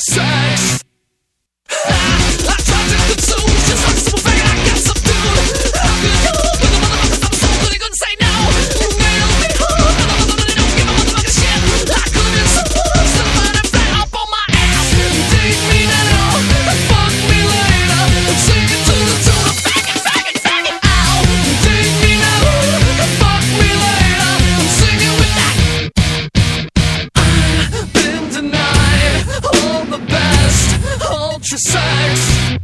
sex. I tried to consume just like a simple faggot. I got subdued. How could you? You're the motherfuckers I'm so good, couldn't say no. You nailed me hard. They don't give a motherfucking shit. I couldn't support somebody flat up on my ass. Take me now, fuck me later. Sing it to the tune of faggot, faggot, faggot. Ow. Take me now, fuck me later. Sing it with that. I've been denied all the best ultra sex.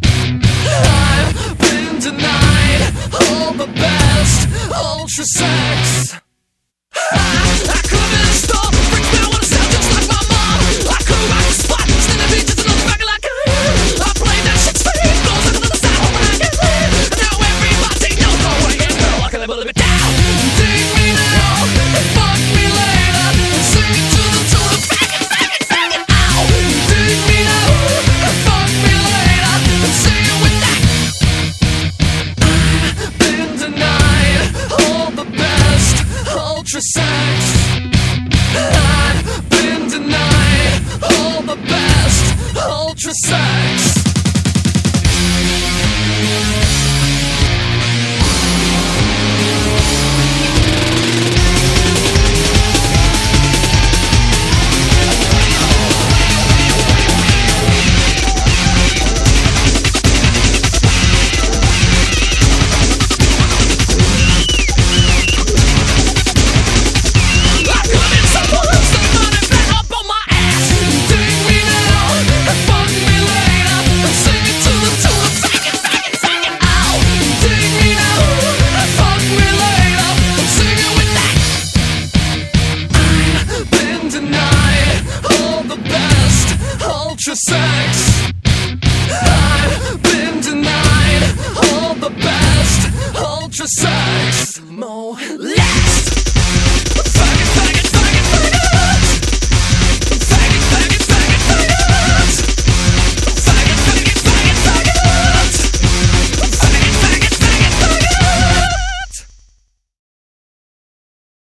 I've been denied all the best ultra sex. I couldn't stop, freaks me, I wanna sound just like my mom. I could rock the spot, stand the beat just another faggot like I played that shit straight, goes up to the side when I get lit. And now everybody knows my way, and girl, I can live a little bit down. Dig me now, fuck me later, sing it to the tune of faggot, faggot, faggot. Ow. Dig me now, fuck me later, sing it with that. I've been denied all the best ultra sex.